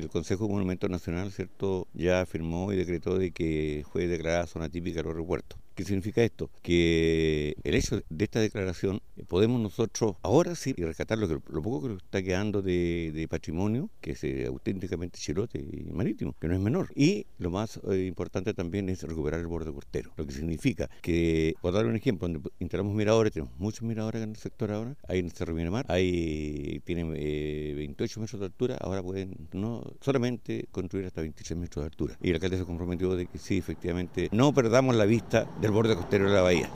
el Consejo de Monumentos Nacional, ¿cierto?, ya firmó y decretó de que fue declarada zona típica los aeropuertos. ¿Qué significa esto? Que el hecho de esta declaración podemos nosotros ahora sí y rescatar lo poco que está quedando de patrimonio, que es auténticamente chilote y marítimo, que no es menor. Y lo más importante también es recuperar el borde costero, lo que significa que, por dar un ejemplo, donde instalamos miradores, tenemos muchos miradores en el sector ahora, hay en el Cerro Miramar, tienen 28 metros de altura, ahora pueden no solamente construir hasta 26 metros de altura. Y el alcalde se comprometió de que sí, efectivamente, no perdamos la vista del borde costero de la bahía.